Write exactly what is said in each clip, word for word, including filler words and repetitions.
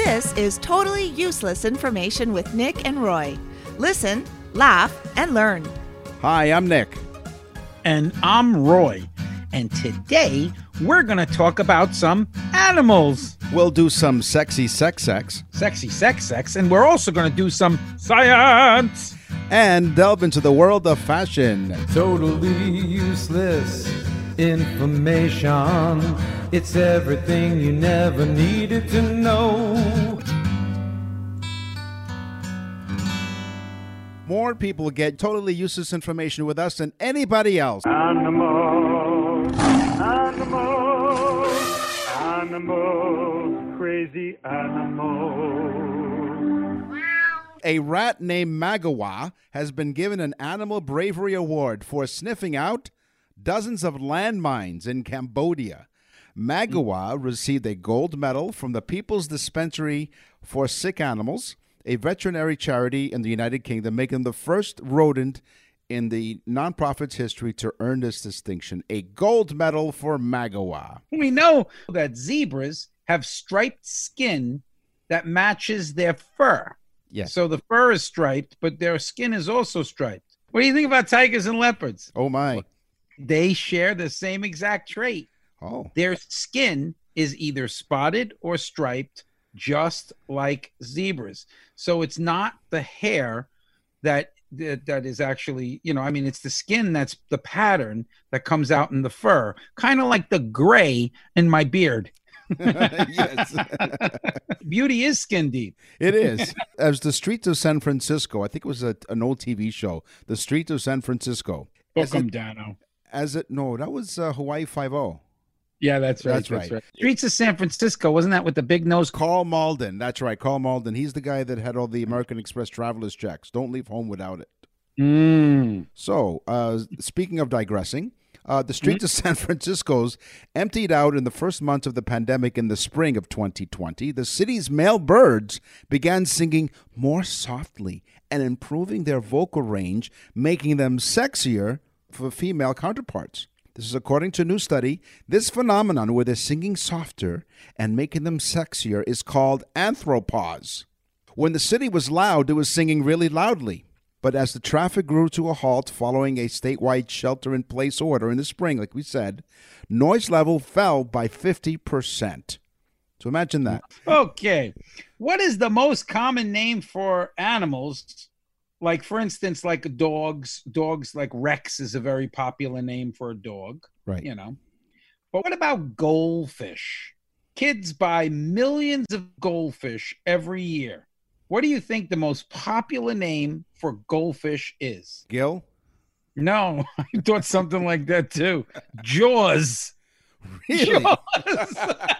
This is Totally Useless Information with Nick and Roy. Listen, laugh, and learn. Hi, I'm Nick. And I'm Roy. And today, we're going to talk about some animals. We'll do some sexy sex sex. Sexy sex sex. And we're also going to do some science. And delve into the world of fashion. Totally useless information. It's everything you never needed to know. More people get totally useless information with us than anybody else. Animals, animals, animals, crazy animals. A rat named Magawa has been given an Animal Bravery Award for sniffing out dozens of landmines in Cambodia. Magawa received a gold medal from the People's Dispensary for Sick Animals, a veterinary charity in the United Kingdom, making him the first rodent in the nonprofit's history to earn this distinction. A gold medal for Magawa. We know that zebras have striped skin that matches their fur. Yes. So the fur is striped, but their skin is also striped. What do you think about tigers and leopards? Oh, my. They share the same exact trait. Oh. Their skin is either spotted or striped, just like zebras. So it's not the hair that, that that is actually, you know, I mean, it's the skin that's the pattern that comes out in the fur, kind of like the gray in my beard. Yes. Beauty is skin deep. It is. As the Streets of San Francisco, I think it was a, an old T V show, The Streets of San Francisco. Book As 'em, it- Dano. As it, no, that was uh, Hawaii Five-O. Yeah, that's right. That's right. Streets of San Francisco, wasn't that with the big nose? Carl Malden. That's right, Carl Malden. He's the guy that had all the American Express traveler's checks. Don't leave home without it. Mm. So, uh, speaking of digressing, uh, the streets mm-hmm. of San Francisco's emptied out in the first months of the pandemic in the spring of twenty twenty. The city's male birds began singing more softly and improving their vocal range, making them sexier for female counterparts. This is according to a new study. This phenomenon where they're singing softer and making them sexier is called anthropause. When the city was loud, it was singing really loudly. But as the traffic grew to a halt following a statewide shelter-in-place order in the spring, like we said, noise level fell by fifty percent. So imagine that. Okay. What is the most common name for animals? Like, for instance, like dogs. Dogs, like Rex is a very popular name for a dog. Right. You know. But what about goldfish? Kids buy millions of goldfish every year. What do you think the most popular name for goldfish is? Gil? No, I thought something like that too. Jaws. Really? Jaws.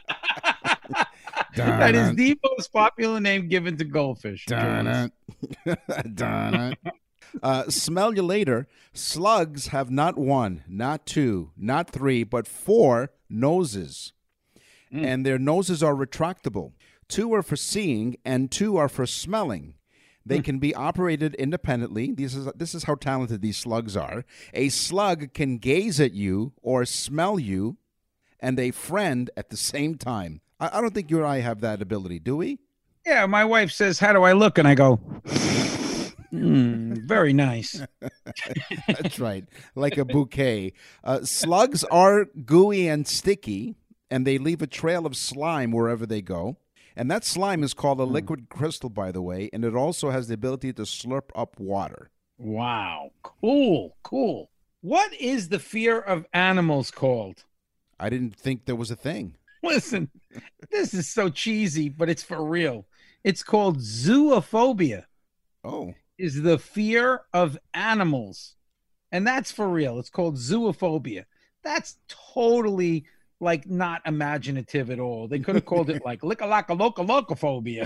That is the most popular name given to goldfish. Darn it. Darn it. Uh, smell you later. Slugs have not one, not two, not three, but four noses. Mm. And their noses are retractable. Two are for seeing and two are for smelling. They mm. can be operated independently. This is, this is how talented these slugs are. A slug can gaze at you or smell you and a friend at the same time. I, I don't think you or I have that ability, do we? Yeah, my wife says, how do I look? And I go, mm, very nice. That's right. Like a bouquet. Uh, slugs are gooey and sticky, and they leave a trail of slime wherever they go. And that slime is called a liquid crystal, by the way, and it also has the ability to slurp up water. Wow. Cool, cool. What is the fear of animals called? I didn't think there was a thing. Listen, this is so cheesy, but it's for real. It's called zoophobia. Oh. Is the fear of animals. And that's for real. It's called zoophobia. That's totally like not imaginative at all. They could have called it like licka-lacka-loca-locaphobia.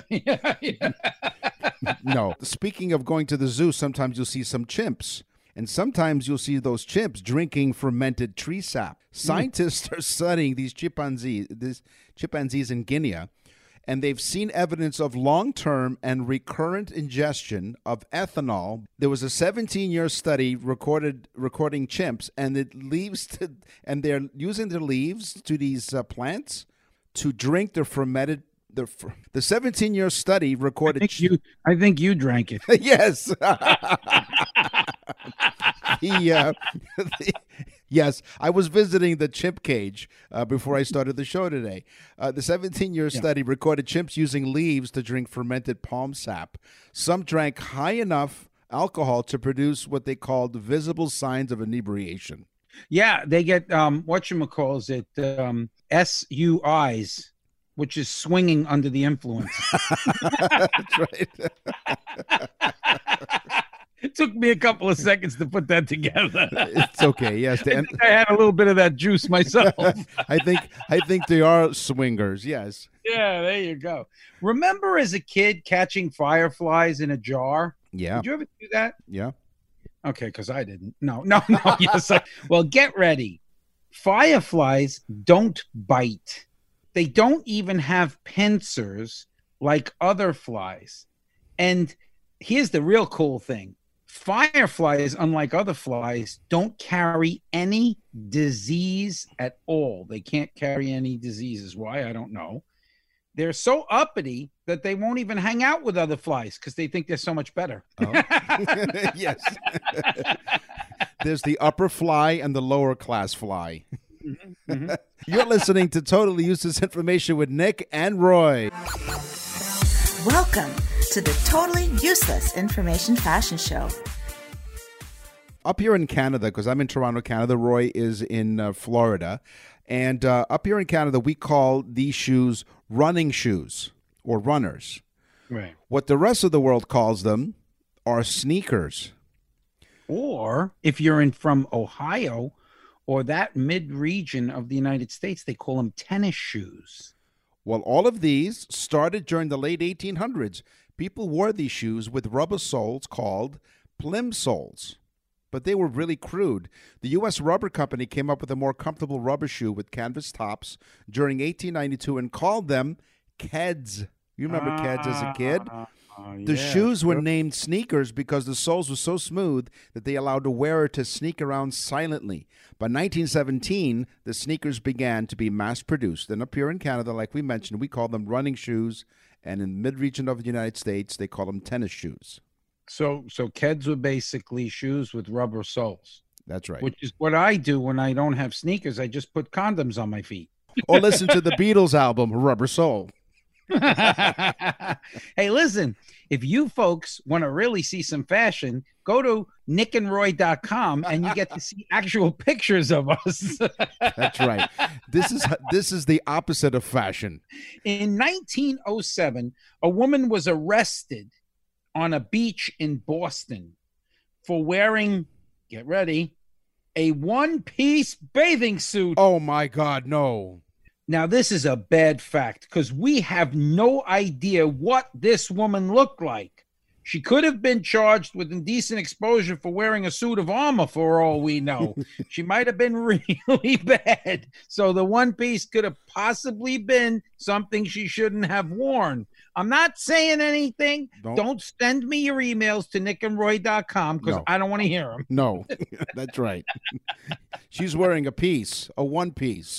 No. Speaking of going to the zoo, sometimes you'll see some chimps. And sometimes you'll see those chimps drinking fermented tree sap. Scientists mm. are studying these chimpanzees, these chimpanzees in Guinea, and they've seen evidence of long-term and recurrent ingestion of ethanol. There was a seventeen-year study recorded recording chimps, and it leaves to, and they're using their leaves to these uh, plants to drink the fermented The f- the seventeen-year study I recorded. think you, I think you drank it. Yes. the, uh, the- yes, I was visiting the chimp cage uh, before I started the show today. Uh, the seventeen-year Yeah. study recorded chimps using leaves to drink fermented palm sap. Some drank high enough alcohol to produce what they called visible signs of inebriation. Yeah, they get um, whatchamacalls it um, S U Is, which is swinging under the influence. That's right. It took me a couple of seconds to put that together. It's okay. Yes, I the- think I had a little bit of that juice myself. I think I think they are swingers. Yes. Yeah, there you go. Remember as a kid catching fireflies in a jar? Yeah. Did you ever do that? Yeah. Okay, because I didn't. No, no, no. Yes. I, well, get ready. Fireflies don't bite. They don't even have pincers like other flies. And here's the real cool thing. Fireflies, unlike other flies, don't carry any disease at all. They can't carry any diseases. Why? I don't know. They're so uppity that they won't even hang out with other flies because they think they're so much better. Oh. Yes. There's the upper fly and the lower class fly. Mm-hmm, mm-hmm. You're listening to Totally Useless Information with Nick and Roy. Welcome to the Totally Useless Information Fashion Show. Up here in Canada, because I'm in Toronto, Canada, Roy is in uh, Florida. And uh, up here in Canada, we call these shoes running shoes or runners. Right. What the rest of the world calls them are sneakers. Or if you're in from Ohio or that mid region of the United States, they call them tennis shoes. Well, all of these started during the late eighteen hundreds. People wore these shoes with rubber soles called plimsolls, but they were really crude. The U S Rubber Company came up with a more comfortable rubber shoe with canvas tops during eighteen ninety-two and called them Keds. You remember Keds as a kid? Uh, The yeah, shoes were sure. named sneakers because the soles were so smooth that they allowed the wearer to sneak around silently. By nineteen seventeen, the sneakers began to be mass-produced. And up here in Canada, like we mentioned, we call them running shoes. And in the mid-region of the United States, they call them tennis shoes. So, so Keds were basically shoes with rubber soles, That's right. which is what I do when I don't have sneakers. I just put condoms on my feet. Or listen to the Beatles album, Rubber Soul. Hey, listen, if you folks want to really see some fashion, go to nick and roy dot com and you get to see actual pictures of us. That's right. This is this is the opposite of fashion. In nineteen oh seven, a woman was arrested on a beach in Boston for wearing, get ready, a one-piece bathing suit. Oh, my God, no. Now, this is a bad fact because we have no idea what this woman looked like. She could have been charged with indecent exposure for wearing a suit of armor for all we know. She might have been really bad. So the one piece could have possibly been something she shouldn't have worn. I'm not saying anything. Don't- Don't, send me your emails to nick and roy dot com because No. I don't want to hear them. No, that's right. She's wearing a piece, a one piece.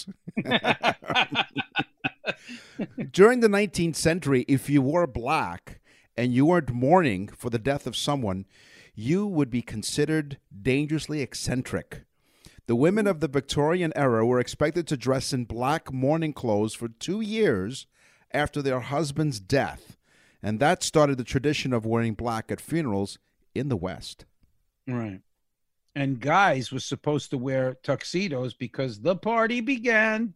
During the nineteenth century, if you wore black and you weren't mourning for the death of someone, you would be considered dangerously eccentric. The women of the Victorian era were expected to dress in black mourning clothes for two years after their husband's death, and that started the tradition of wearing black at funerals in the West. Right. And guys were supposed to wear tuxedos because the party began.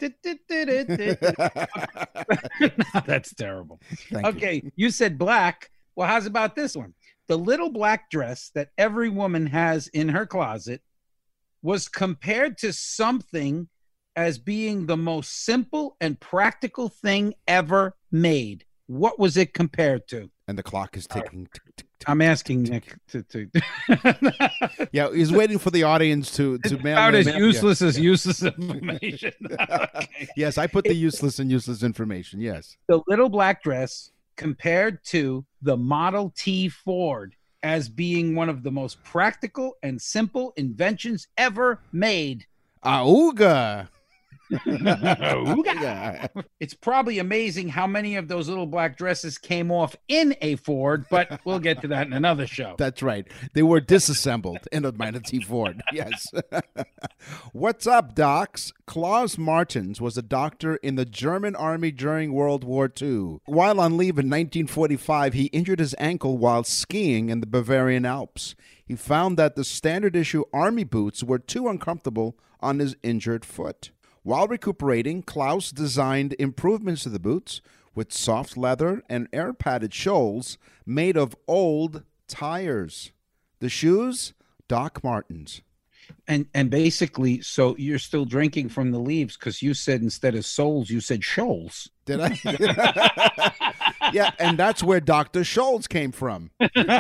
That's terrible. Thank you. Okay, you said black. Well, how's about this one? The little black dress that every woman has in her closet was compared to something as being the most simple and practical thing ever made. What was it compared to? And the clock is ticking. tick, tick, tick. I'm asking Nick to. to Yeah, he's waiting for the audience to to It's mail about in- as useless as useless information. Yeah. Okay. Yes, I put the useless and useless information. Yes. The little black dress compared to the Model T Ford as being one of the most practical and simple inventions ever made. Auga. Yeah. It's probably amazing how many of those little black dresses came off in a Ford, but we'll get to that in another show. That's right. They were disassembled in a Manatee Ford. Yes. What's up, docs? Klaus Martens was a doctor in the German army during World War Two. While on leave in nineteen forty-five, he injured his ankle while skiing in the Bavarian Alps. He found that the standard issue army boots were too uncomfortable on his injured foot. While recuperating, Klaus designed improvements to the boots with soft leather and air-padded soles made of old tires. The shoes, Doc Martens. And and basically, so you're still drinking from the leaves because you said instead of souls, you said shoals. Did I? Yeah, and that's where Doctor Scholl's came from.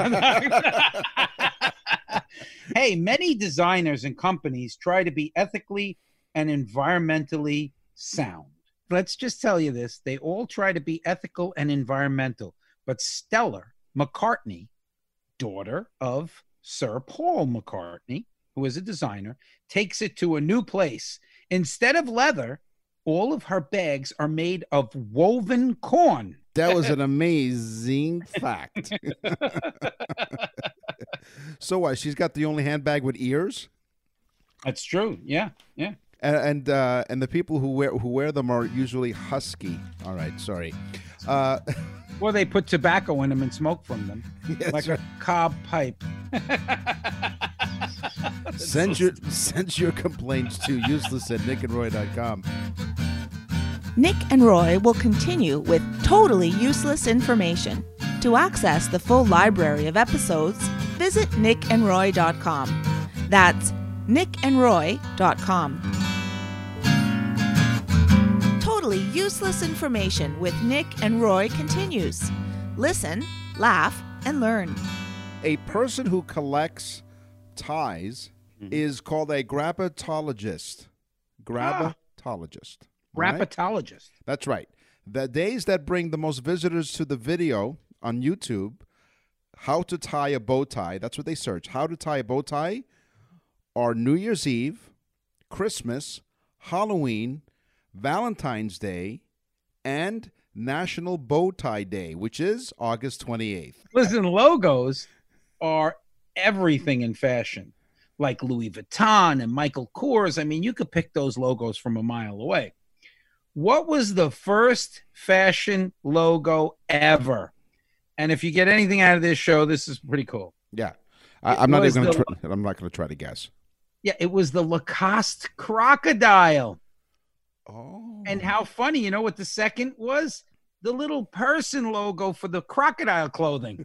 Hey, many designers and companies try to be ethically and environmentally sound. Let's just tell you this. They all try to be ethical and environmental. But Stella McCartney, daughter of Sir Paul McCartney, who is a designer, takes it to a new place. Instead of leather, all of her bags are made of woven corn. That was an amazing fact. So what? She's got the only handbag with ears? That's true. Yeah, yeah. And and, uh, and the people who wear who wear them are usually husky. All right, sorry. Uh, Or they put tobacco in them and smoke from them, Yes, like right. a cob pipe. send your send your complaints to useless at nick and roy dot com. Nick and Roy will continue with totally useless information. To access the full library of episodes, visit nick and roy dot com. That's nick and roy dot com. Totally useless information with Nick and Roy continues. Listen, laugh, and learn. A person who collects ties is called a grapatologist. Grapatologist. All right? Rapatologist. That's right. The days that bring the most visitors to the video on YouTube, how to tie a bow tie, that's what they search. How to tie a bow tie are New Year's Eve, Christmas, Halloween, Valentine's Day, and National Bow Tie Day, which is August twenty-eighth. Listen, logos are everything in fashion, like Louis Vuitton and Michael Kors. I mean, you could pick those logos from a mile away. What was the first fashion logo ever? And if you get anything out of this show, this is pretty cool. Yeah. I, I'm not was even gonna the- try, I'm not going to try to guess. Yeah, it was the Lacoste crocodile. Oh. And how funny, you know what the second was? The little person logo for the crocodile clothing.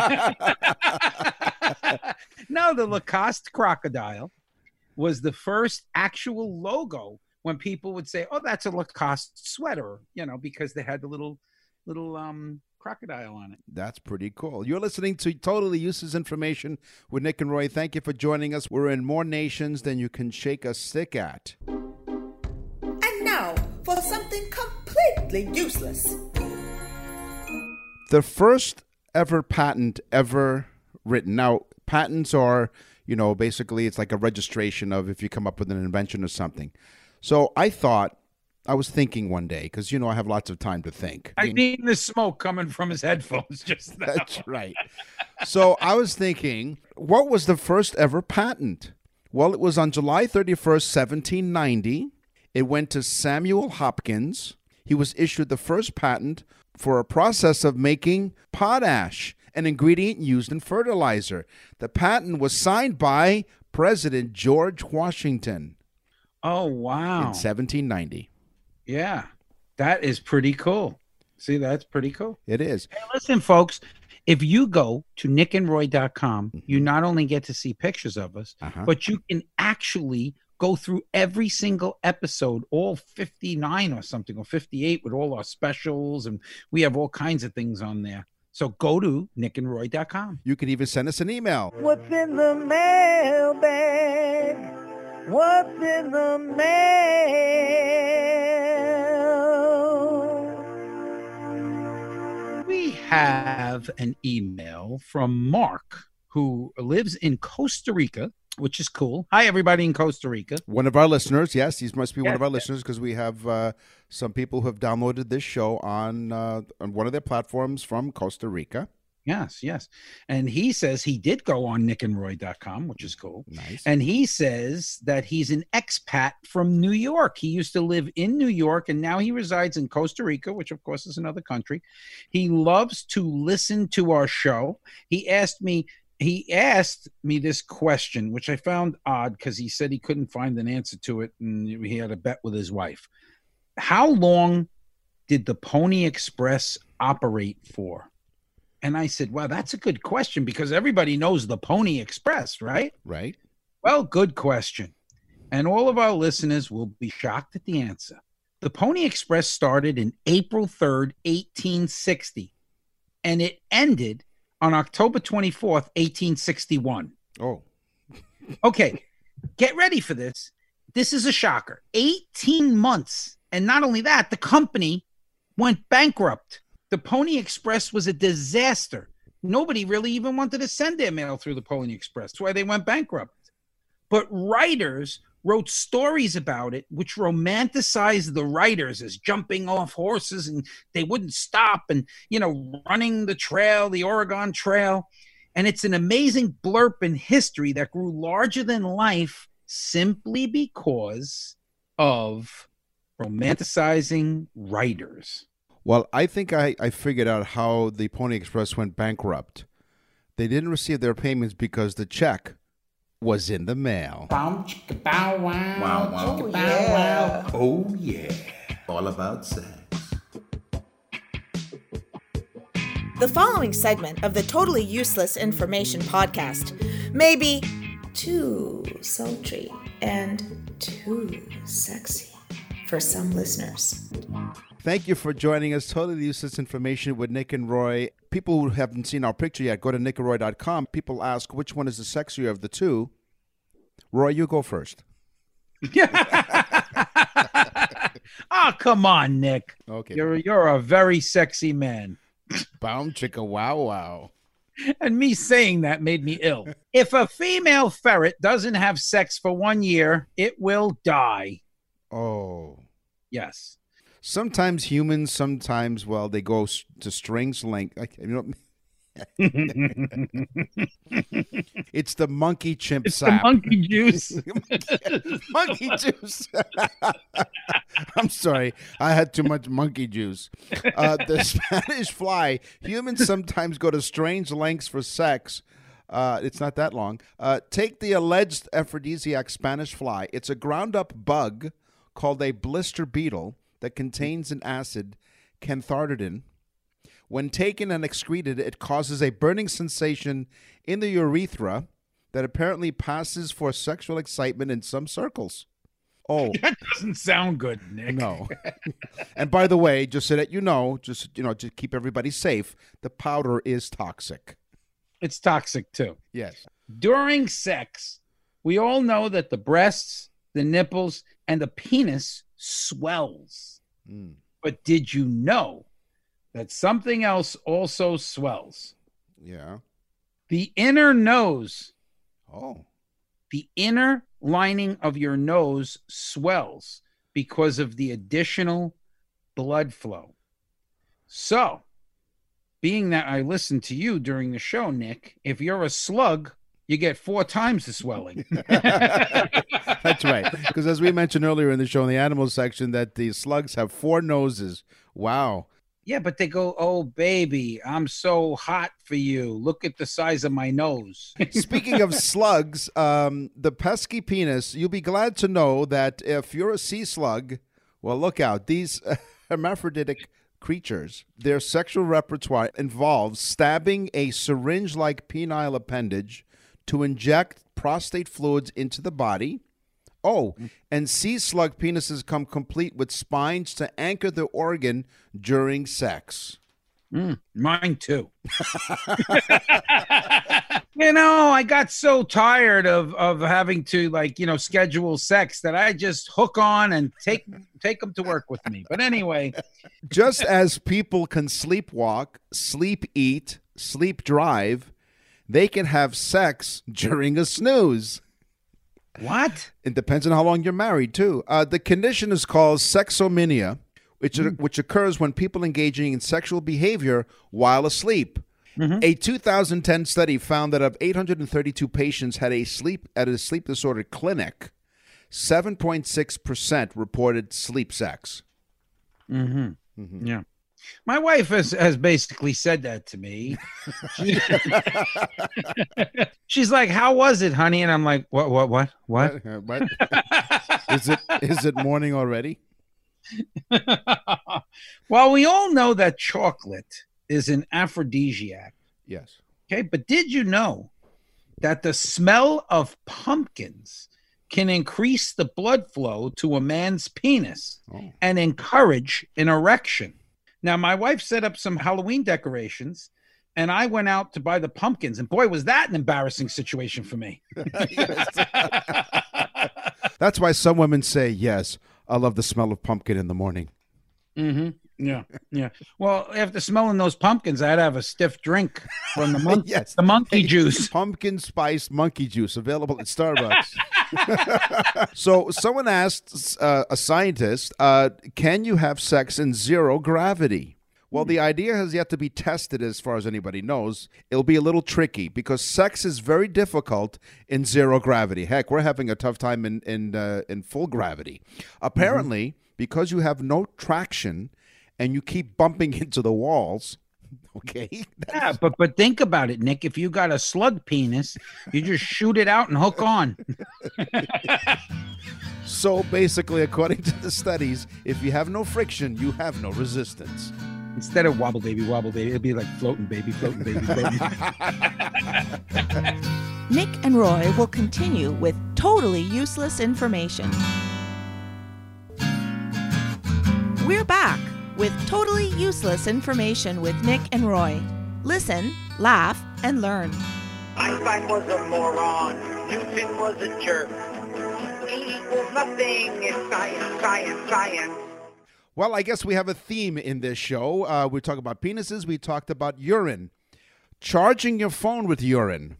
No, the Lacoste crocodile was the first actual logo when people would say, oh, that's a Lacoste sweater, you know, because they had the little little um crocodile on it. That's pretty cool. You're listening to Totally Useless Information with Nick and Roy. Thank you for joining us. We're in more nations than you can shake a stick at. And now for something completely useless. The first ever patent ever written. Now, patents are, you know, basically it's like a registration of if you come up with an invention or something. So I thought, I was thinking one day, because, you know, I have lots of time to think. I mean, the smoke coming from his headphones just now. That's right. So I was thinking, what was the first ever patent? Well, it was on July thirty-first, seventeen ninety. It went to Samuel Hopkins. He was issued the first patent for a process of making potash, an ingredient used in fertilizer. The patent was signed by President George Washington Oh, wow. in seventeen ninety. Yeah, that is pretty cool. See, that's pretty cool. It is. Hey, listen, folks, if you go to nick and roy dot com, you not only get to see pictures of us, Uh-huh. but you can actually go through every single episode, all fifty-nine or something, or fifty-eight with all our specials, and we have all kinds of things on there. So go to nick and roy dot com. You can even send us an email. What's in the mailbag? What's in the mail? We have an email from Mark, who lives in Costa Rica, which is cool. Hi, everybody in Costa Rica. One of our listeners, yes, he must be one Yeah, of our yeah. listeners because we have uh, some people who have downloaded this show on uh, on one of their platforms from Costa Rica. Yes, yes. And he says he did go on nick and roy dot com, which is cool. Nice. And he says that he's an expat from New York. He used to live in New York, and now he resides in Costa Rica, which, of course, is another country. He loves to listen to our show. He asked me, he asked me this question, which I found odd because he said he couldn't find an answer to it, and he had a bet with his wife. How long did the Pony Express operate for? And I said, well, that's a good question because everybody knows the Pony Express, right? Right. Well, good question. And all of our listeners will be shocked at the answer. The Pony Express started in April third, eighteen sixty, and it ended on October twenty-fourth, eighteen sixty-one. Oh. Okay, get ready for this. This is a shocker. eighteen months. And not only that, the company went bankrupt. The Pony Express was a disaster. Nobody really even wanted to send their mail through the Pony Express. That's why they went bankrupt. But writers wrote stories about it, which romanticized the writers as jumping off horses and they wouldn't stop and, you know, running the trail, the Oregon Trail. And it's an amazing blurb in history that grew larger than life simply because of romanticizing writers. Well, I think I, I figured out how the Pony Express went bankrupt. They didn't receive their payments because the check was in the mail. Bow, chicka, bow, wow. Wow, wow. Oh, Bow, yeah. wow. Oh, yeah. All about sex. The following segment of the Totally Useless Information podcast may be too sultry and too sexy for some listeners. Thank you for joining us. Totally Useless Information with Nick and Roy. People who haven't seen our picture yet, go to nick and roy dot com. People ask which one is the sexier of the two. Roy, you go first. Oh, come on, Nick. Okay. You're you're a very sexy man. Boom, chicka, wow, wow. And me saying that made me ill. If a female ferret doesn't have sex for one year, it will die. Oh. Yes. Sometimes humans, sometimes, well, they go s- to strange length. I- You know, it's the monkey chimp It's the sap. monkey juice. Monkey juice. I'm sorry. I had too much monkey juice. Uh, the Spanish fly. Humans sometimes go to strange lengths for sex. Uh, it's not that long. Uh, take the alleged aphrodisiac Spanish fly. It's a ground-up bug called a blister beetle that contains an acid, cantharidin. When taken and excreted, it causes a burning sensation in the urethra that apparently passes for sexual excitement in some circles. Oh, That doesn't sound good, Nick. no. And by the way, just so that you know, just you know, to keep everybody safe, the powder is toxic. It's toxic too. Yes. During sex, we all know that the breasts, the nipples, and the penis swells. Mm. But did you know that something else also swells? Yeah. The inner nose. Oh. The inner lining of your nose swells because of the additional blood flow. So, being that I listened to you during the show, Nick, if you're a slug, you get four times the swelling. That's right. Because as we mentioned earlier in the show in the animal section, that the slugs have four noses. Wow. Yeah, but they go, oh, baby, I'm so hot for you. Look at the size of my nose. Speaking of slugs, um, the pesky penis, you'll be glad to know that if you're a sea slug, well, look out. These uh, hermaphroditic creatures, their sexual repertoire involves stabbing a syringe-like penile appendage to inject prostate fluids into the body. Oh, and sea slug penises come complete with spines to anchor the organ during sex. Mm, mine too. You know, I got so tired of of having to, like, you know, schedule sex that I just hook on and take take them to work with me. But anyway, Just as people can sleepwalk, sleep eat, sleep drive, they can have sex during a snooze. What? It depends on how long you're married, too. Uh, the condition is called sexomania, which, mm. which occurs when people engaging in sexual behavior while asleep. Mm-hmm. A two thousand ten study found that of eight hundred thirty-two patients had a sleep at a sleep disorder clinic, seven point six percent reported sleep sex. Mm-hmm. Mm-hmm. Yeah. My wife has, has basically said that to me. She, she's like, "How was it, honey?" And I'm like, "What? What? What? What? what? what? is it is it morning already?" Well, we all know that chocolate is an aphrodisiac. Yes. Okay, but did you know that the smell of pumpkins can increase the blood flow to a man's penis oh. and encourage an erection? Now, my wife set up some Halloween decorations, and I went out to buy the pumpkins, and boy, was that an embarrassing situation for me. That's why some women say, yes, I love the smell of pumpkin in the morning. Mm-hmm. Yeah, yeah. Well, after smelling those pumpkins, I'd have a stiff drink from the monkey, yes. the monkey juice. Pumpkin spice monkey juice available at Starbucks. So someone asked uh, a scientist, uh, can you have sex in zero gravity? Well, the idea has yet to be tested as far as anybody knows. It'll be a little tricky because sex is very difficult in zero gravity. Heck, we're having a tough time in, in, uh, in full gravity. Apparently, mm-hmm. because you have no traction and you keep bumping into the walls, okay? Yeah, but but think about it, Nick. If you got a slug penis, you just shoot it out and hook on. So basically, according to the studies, if you have no friction, you have no resistance. Instead of wobble baby, wobble baby, it'd be like floating baby, floating baby, floating. Nick and Roy will continue with totally useless information. We're back with totally useless information with Nick and Roy. Listen, laugh, and learn. Einstein was a moron. Newton was a jerk. E equals nothing in science, science, science. Well, I guess we have a theme in this show. Uh, we talk about penises. We talked about urine. Charging your phone with urine.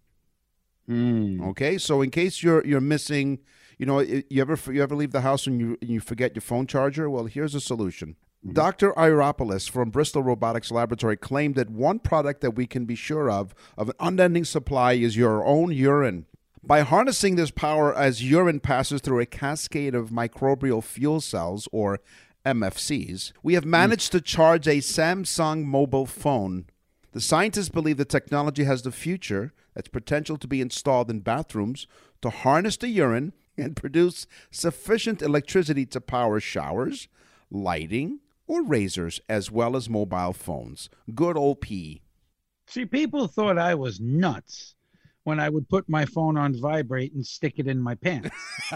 Mm. Okay, so in case you're you're missing, you know, you ever you ever leave the house and you you forget your phone charger? Well, here's a solution. Mm-hmm. Doctor Iropoulos from Bristol Robotics Laboratory claimed that one product that we can be sure of, of an unending supply, is your own urine. By harnessing this power as urine passes through a cascade of microbial fuel cells, or M F Cs, we have managed mm. to charge a Samsung mobile phone. The scientists believe the technology has the future, that's potential to be installed in bathrooms to harness the urine and produce sufficient electricity to power showers, lighting, or razors, as well as mobile phones. Good old P. See, people thought I was nuts when I would put my phone on vibrate and stick it in my pants.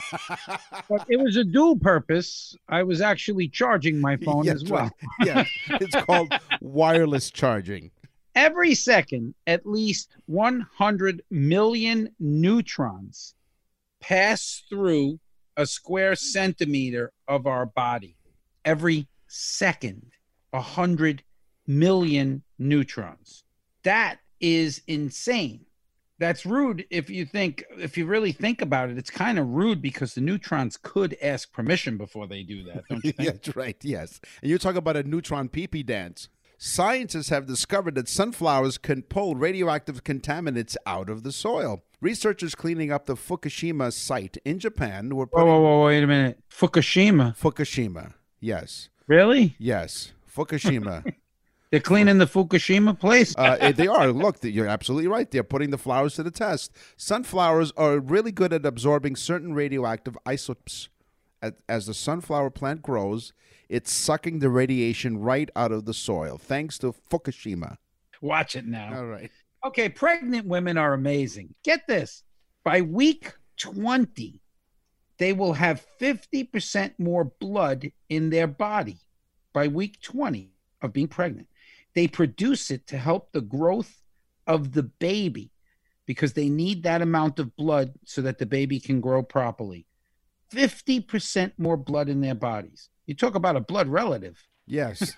But it was a dual purpose. I was actually charging my phone yes, as well. Right. Yeah, it's called wireless charging. Every second, at least one hundred million neutrons pass through a square centimeter of our body. Every second, one hundred million neutrons. That is insane. That's rude if you think, if you really think about it. It's kind of rude because the neutrons could ask permission before they do that, don't you think? Yeah, that's right, yes. And you talk about a neutron pee-pee dance. Scientists have discovered that sunflowers can pull radioactive contaminants out of the soil. Researchers cleaning up the Fukushima site in Japan were putting... Whoa, whoa, whoa, wait a minute. Fukushima? Fukushima, yes. Really? Yes, Fukushima. They're cleaning the Fukushima place? uh, they are. Look, you're absolutely right. They're putting the flowers to the test. Sunflowers are really good at absorbing certain radioactive isotopes. As the sunflower plant grows, it's sucking the radiation right out of the soil, thanks to Fukushima. Watch it now. All right. Okay, pregnant women are amazing. Get this. By week twenty, they will have fifty percent more blood in their body. By week twenty of being pregnant. They produce it to help the growth of the baby because they need that amount of blood so that the baby can grow properly. fifty percent more blood in their bodies. You talk about a blood relative. Yes.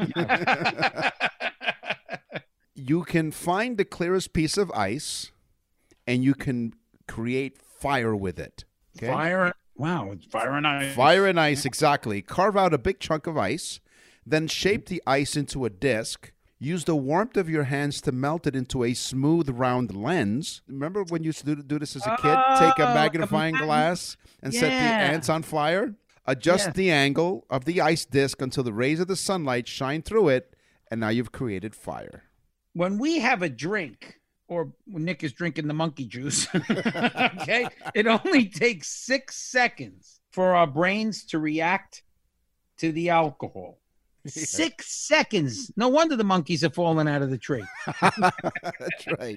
You can find the clearest piece of ice and you can create fire with it. Okay? Fire. Wow, it's fire and ice. Fire and ice, exactly. Carve out a big chunk of ice, then shape the ice into a disc. Use the warmth of your hands to melt it into a smooth, round lens. Remember when you used to do, do this as a kid? Oh, Take a magnifying a mag- glass and set the Yeah. ants on fire? Adjust Yeah. the angle of the ice disc until the rays of the sunlight shine through it, and now you've created fire. When we have a drink, or when Nick is drinking the monkey juice, okay, it only takes six seconds for our brains to react to the alcohol. Six seconds. No wonder the monkeys are falling out of the tree. That's right.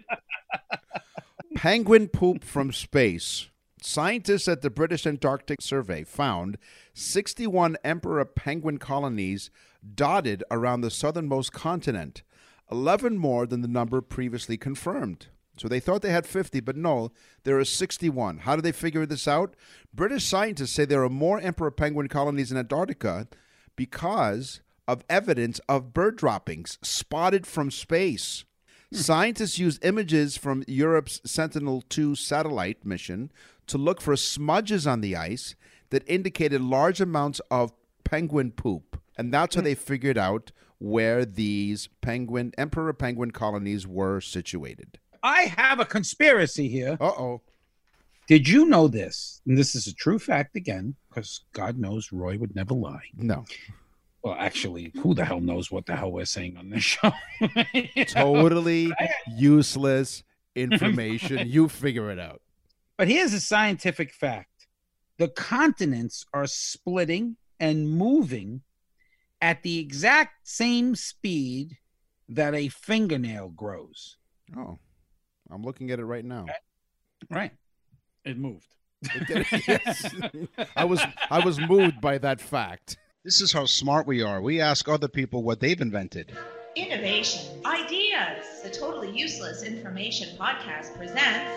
Penguin poop from space. Scientists at the British Antarctic Survey found sixty-one emperor penguin colonies dotted around the southernmost continent, eleven more than the number previously confirmed. So they thought they had fifty, but no, there are sixty-one. How did they figure this out? British scientists say there are more emperor penguin colonies in Antarctica because of evidence of bird droppings spotted from space. Hmm. Scientists used images from Europe's Sentinel two satellite mission to look for smudges on the ice that indicated large amounts of penguin poop. And that's how they figured out where these penguin emperor penguin colonies were situated. I have a conspiracy here. Uh-oh. Did you know this? And this is a true fact again, because God knows Roy would never lie. No. Well, actually, who the hell knows what the hell we're saying on this show? Totally useless information. You figure it out. But here's a scientific fact. The continents are splitting and moving at the exact same speed that a fingernail grows. Oh, I'm looking at it right now. Right. It moved. It did, yes. I was I was moved by that fact. This is how smart we are. We ask other people what they've invented. Innovation, ideas. The Totally Useless Information Podcast presents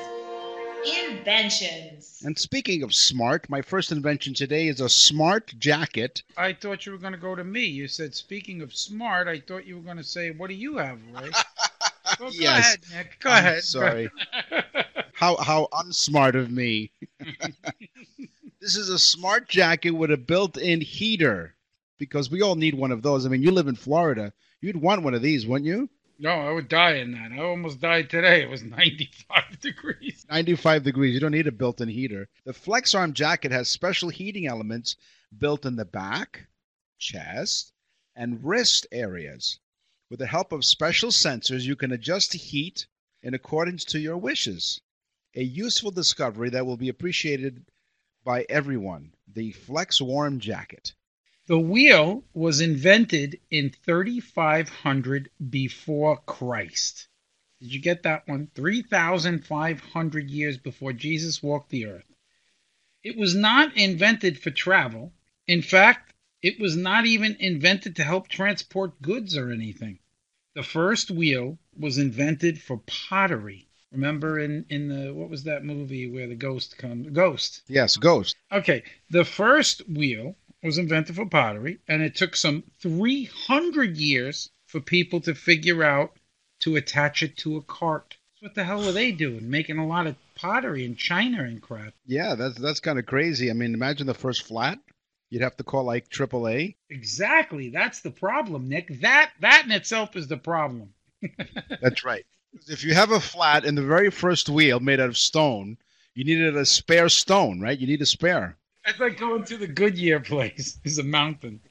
Inventions. And speaking of smart, my first invention today is a smart jacket. I thought you were going to go to me. You said, speaking of smart, I thought you were going to say, what do you have, Roy? Well, go Yes. ahead, Nick. Go I'm ahead. sorry. How how unsmart of me. This is a smart jacket with a built-in heater, because we all need one of those. I mean, you live in Florida. You'd want one of these, wouldn't you? No, I would die in that. I almost died today. It was ninety-five degrees. ninety-five degrees. You don't need a built-in heater. The FlexArm jacket has special heating elements built in the back, chest, and wrist areas. With the help of special sensors, you can adjust the heat in accordance to your wishes. A useful discovery that will be appreciated by everyone. The FlexWarm jacket. The wheel was invented in thirty-five hundred before Christ. Did you get that one? three thousand five hundred years before Jesus walked the earth. It was not invented for travel. In fact, it was not even invented to help transport goods or anything. The first wheel was invented for pottery. Remember in, in the, what was that movie where the ghost comes? Ghost. Yes, Ghost. Okay, the first wheel was invented for pottery, and it took some three hundred years for people to figure out to attach it to a cart. What the hell were they doing? Making a lot of pottery in China and crap. Yeah, that's that's kind of crazy. I mean, imagine the first flat. You'd have to call like triple A. Exactly. That's the problem, Nick. That that in itself is the problem. That's right. If you have a flat and the very first wheel made out of stone, you needed a spare stone, right? You need a spare. It's like going to the Goodyear place. It's a mountain.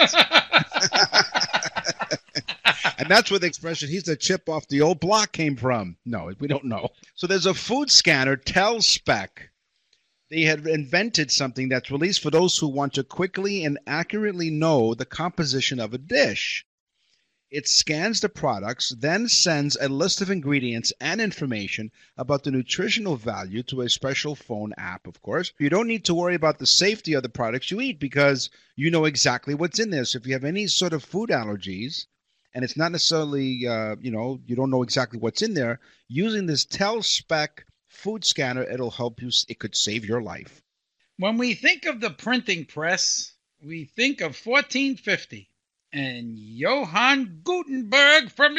And that's where the expression, he's the chip off the old block, came from. No, we don't know. So there's a food scanner, TelSpec. They had invented something that's released for those who want to quickly and accurately know the composition of a dish. It scans the products, then sends a list of ingredients and information about the nutritional value to a special phone app, of course. You don't need to worry about the safety of the products you eat because you know exactly what's in there. So if you have any sort of food allergies, and it's not necessarily, uh, you know, you don't know exactly what's in there, using this TelSpec food scanner, it'll help you. It could save your life. When we think of the printing press, we think of fourteen fifty. And Johann Gutenberg from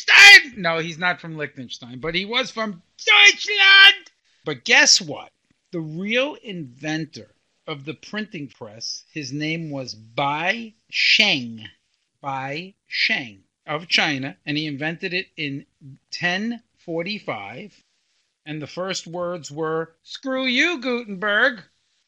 Liechtenstein. No, he's not from Liechtenstein, but he was from Deutschland. But guess what? The real inventor of the printing press, his name was Bai Sheng. Bai Sheng of China, and he invented it in ten forty-five. And the first words were, "Screw you, Gutenberg."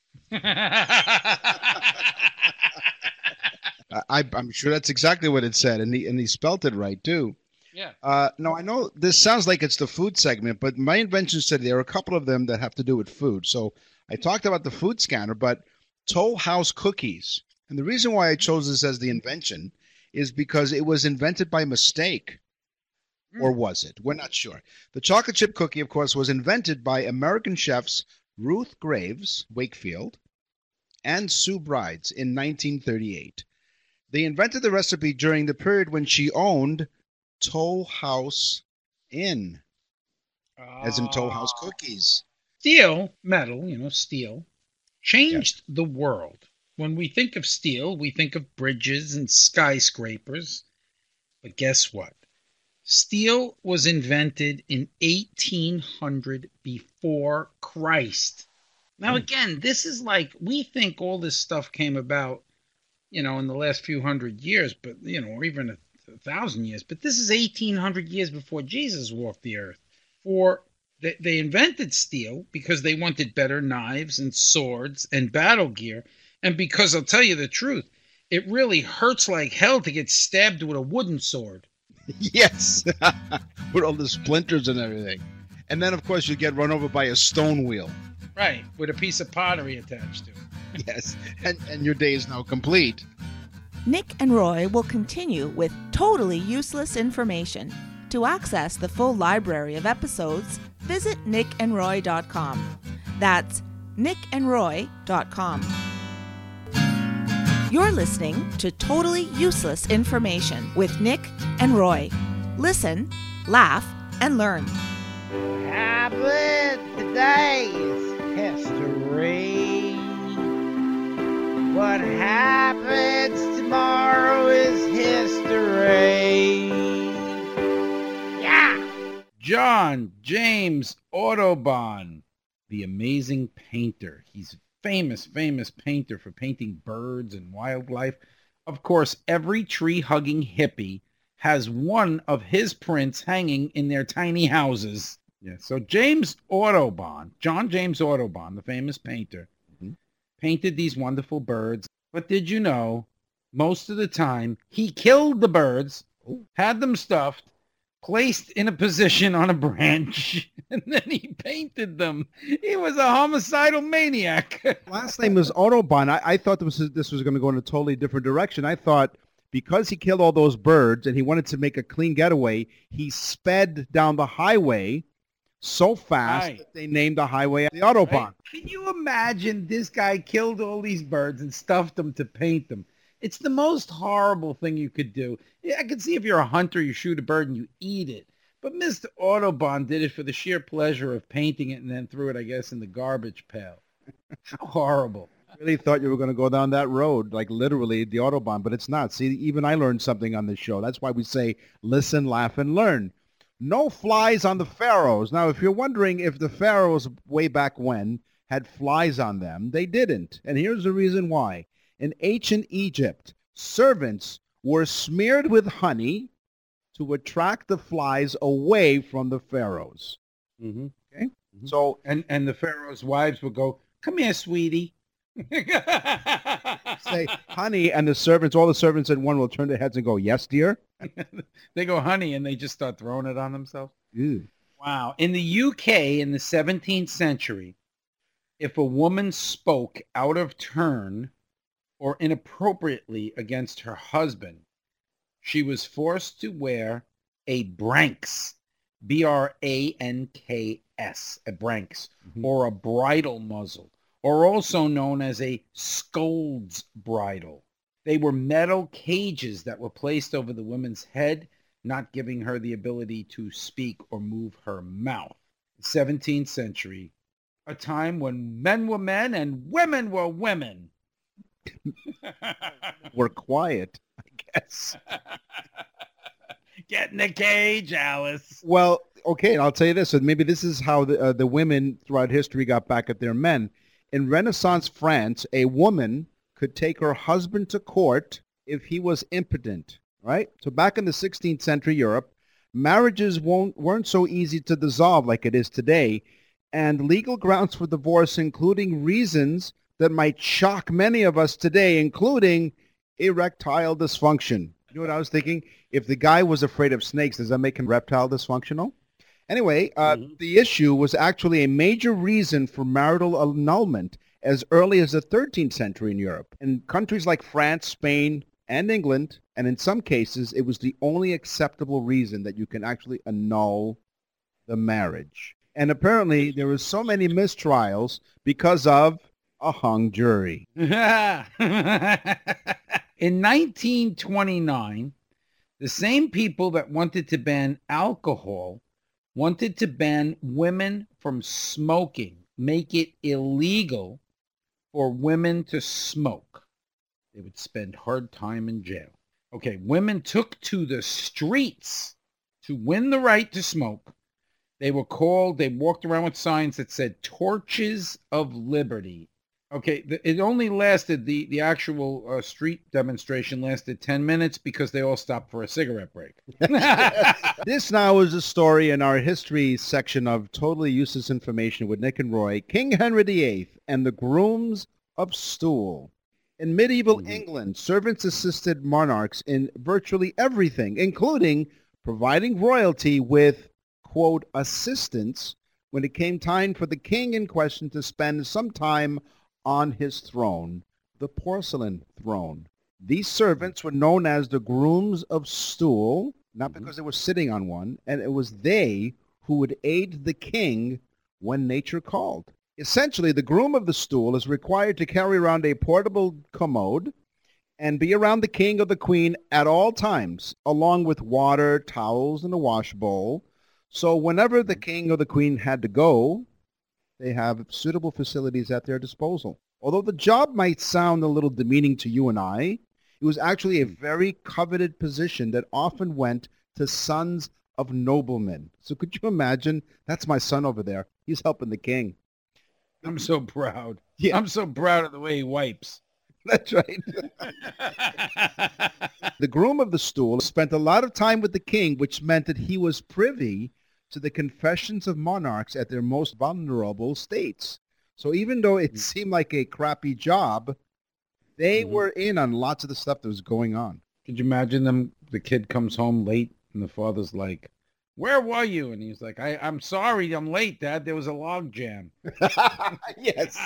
I, I'm sure that's exactly what it said, and he and he spelt it right too. Yeah. Uh, no, I know this sounds like it's the food segment, but my inventions today, there are a couple of them that have to do with food. So I talked about the food scanner, but Toll House cookies. And the reason why I chose this as the invention is because it was invented by mistake. Mm. Or was it? We're not sure. The chocolate chip cookie, of course, was invented by American chefs Ruth Graves, Wakefield, and Sue Brides in nineteen thirty-eight. They invented the recipe during the period when she owned Toll House Inn, as in Toll House cookies. Steel, metal, you know, steel, changed yes. the world. When we think of steel, we think of bridges and skyscrapers. But guess what? Steel was invented in eighteen hundred before Christ. Now, again, this is like, we think all this stuff came about, you know, in the last few hundred years, but, you know, or even a, a thousand years. But this is eighteen hundred years before Jesus walked the earth. For they, they invented steel because they wanted better knives and swords and battle gear. And because I'll tell you the truth, it really hurts like hell to get stabbed with a wooden sword. Yes, with all the splinters and everything. And then, of course, you get run over by a stone wheel. Right, with a piece of pottery attached to it. Yes, and, and your day is now complete. Nick and Roy will continue with totally useless information. To access the full library of episodes, visit nick and roy dot com. That's nick and roy dot com. You're listening to Totally Useless Information with Nick and Roy. Listen, laugh, and learn. Happened today is history. What happens tomorrow is history. Yeah! John James Audubon, the amazing painter. He's famous, famous painter for painting birds and wildlife. Of course, every tree-hugging hippie has one of his prints hanging in their tiny houses. Yeah, so James Audubon, John James Audubon, the famous painter, mm-hmm. painted these wonderful birds. But did you know, most of the time, he killed the birds, had them stuffed, placed in a position on a branch, and then he painted them. He was a homicidal maniac. Last name was Audubon. I, I thought this was, this was going to go in a totally different direction. I thought because he killed all those birds and he wanted to make a clean getaway, he sped down the highway so fast right. that they named the highway the Audubon. Right. Can you imagine this guy killed all these birds and stuffed them to paint them? It's the most horrible thing you could do. Yeah, I can see if you're a hunter, you shoot a bird and you eat it. But Mister Audubon did it for the sheer pleasure of painting it and then threw it, I guess, in the garbage pail. How horrible. I really thought you were going to go down that road, like literally the Audubon, but it's not. See, even I learned something on this show. That's why we say listen, laugh, and learn. No flies on the pharaohs. Now, if you're wondering if the pharaohs way back when had flies on them, they didn't. And here's the reason why. In ancient Egypt, servants were smeared with honey to attract the flies away from the pharaohs. Mm-hmm. Okay? Mm-hmm. So, and, and the pharaoh's wives would go, "Come here, sweetie." Say honey, and the servants, all the servants in one will turn their heads and go, "Yes, dear." They go honey, and they just start throwing it on themselves. Ew. Wow. In the U K in the seventeenth century, if a woman spoke out of turn or inappropriately against her husband, she was forced to wear a branks, B R A N K S, a branks, mm-hmm. or a bridle muzzle, or also known as a scold's bridle. They were metal cages that were placed over the woman's head, not giving her the ability to speak or move her mouth. seventeenth century, a time when men were men and women were women. We're quiet, I guess. Get in the cage, Alice. Well, Okay, and I'll tell you this, and maybe this is how the, uh, the women throughout history got back at their men. In Renaissance France, a woman could take her husband to court if he was impotent, right? So back in the sixteenth century Europe, marriages won't, weren't so easy to dissolve like it is today, and legal grounds for divorce, including reasons that might shock many of us today, including erectile dysfunction. You know what I was thinking? If the guy was afraid of snakes, does that make him reptile dysfunctional? Anyway, uh, mm-hmm. the issue was actually a major reason for marital annulment as early as the thirteenth century in Europe. In countries like France, Spain, and England, and in some cases, it was the only acceptable reason that you can actually annul the marriage. And apparently, there were so many mistrials because of a hung jury. In nineteen twenty-nine, the same people that wanted to ban alcohol wanted to ban women from smoking, make it illegal for women to smoke. They would spend hard time in jail. Okay, women took to the streets to win the right to smoke. They were called, they walked around with signs that said Torches of Liberty. Okay, it only lasted, the, the actual uh, street demonstration lasted ten minutes because they all stopped for a cigarette break. This now is a story in our history section of Totally Useless Information with Nick and Roy, King Henry the Eighth and the Grooms of Stool. In medieval mm-hmm. England, servants assisted monarchs in virtually everything, including providing royalty with, quote, assistance when it came time for the king in question to spend some time on his throne, the porcelain throne. These servants were known as the Grooms of Stool, not because they were sitting on one, and it was they who would aid the king when nature called. Essentially, the groom of the stool is required to carry around a portable commode and be around the king or the queen at all times, along with water, towels, and a wash bowl. So whenever the king or the queen had to go, they have suitable facilities at their disposal. Although the job might sound a little demeaning to you and I, it was actually a very coveted position that often went to sons of noblemen. So could you imagine? That's my son over there. He's helping the king. I'm so proud. Yeah. I'm so proud of the way he wipes. That's right. The groom of the stool spent a lot of time with the king, which meant that he was privy to the confessions of monarchs at their most vulnerable states. So even though it seemed like a crappy job, they mm-hmm. were in on lots of the stuff that was going on. Could you imagine them? The kid comes home late and the father's like, "Where were you?" And he's like, I, I'm sorry, I'm late, Dad. There was a log jam. Yes.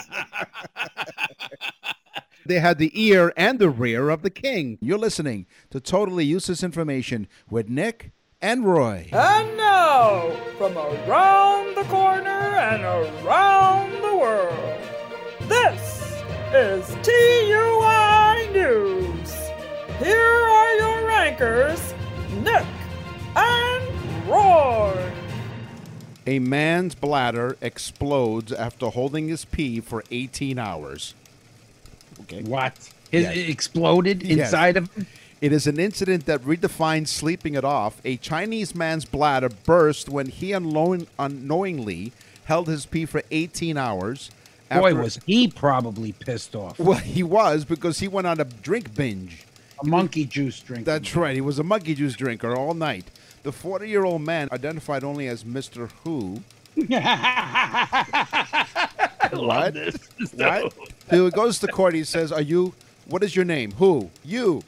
They had the ear and the rear of the king. You're listening to Totally Useless Information with Nick and Roy. And now, from around the corner and around the world, this is T U I News. Here are your anchors, Nick and Roy. A man's bladder explodes after holding his pee for eighteen hours. Okay. What? It, Yes. it exploded inside Yes. of him? It is an incident that redefines sleeping it off. A Chinese man's bladder burst when he unknown- unknowingly held his pee for eighteen hours. Boy, after- was he probably pissed off. Well, he was, because he went on a drink binge. A monkey juice drinker. That's right. He was a monkey juice drinker all night. The forty-year-old man, identified only as Mister Who. I love What? this. What? He goes to court. He says, "Are you? What is your name? Who? You."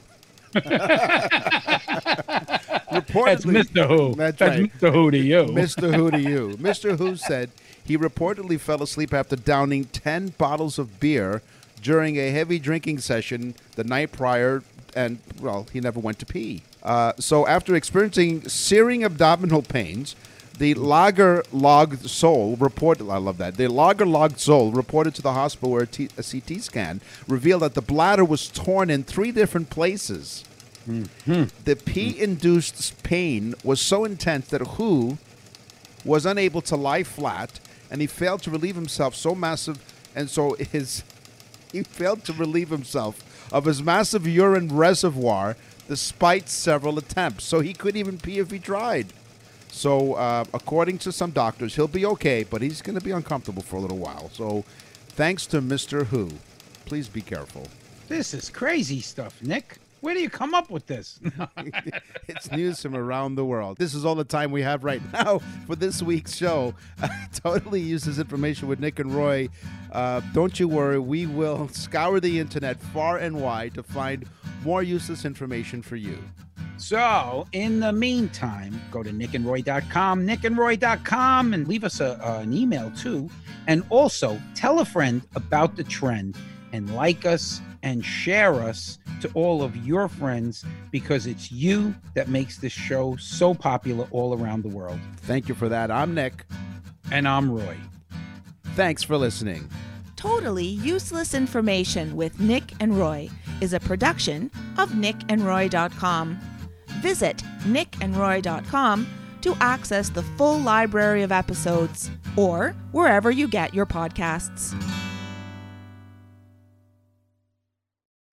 Reportedly, That's Mister Who. That's, That's right. Mister Who to you. Mister Who to you. Mister Who said he reportedly fell asleep after downing ten bottles of beer during a heavy drinking session the night prior, and, well, he never went to pee. Uh, so after experiencing searing abdominal pains, the Lager Logged Soul reported, I love that, the Lager Logged Soul reported to the hospital where a, T, a C T scan revealed that the bladder was torn in three different places. Mm-hmm. The pee-induced pain was so intense that Hu was unable to lie flat, and he failed to relieve himself so massive, and so his he failed to relieve himself of his massive urine reservoir despite several attempts. So he couldn't even pee if he tried. So, uh, according to some doctors, he'll be okay, but he's going to be uncomfortable for a little while. So, thanks to Mister Who. Please be careful. This is crazy stuff, Nick. Where do you come up with this? It's news from around the world. This is all the time we have right now for this week's show. Totally useless information with Nick and Roy. Uh, don't you worry. We will scour the internet far and wide to find more useless information for you. So, in the meantime, go to nick and roy dot com, nick and roy dot com, and leave us a, uh, an email too. And also, tell a friend about the trend and like us and share us to all of your friends, because it's you that makes this show so popular all around the world. Thank you for that. I'm Nick. And I'm Roy. Thanks for listening. Totally Useless Information with Nick and Roy is a production of nick and roy dot com. Visit nick and roy dot com to access the full library of episodes or wherever you get your podcasts.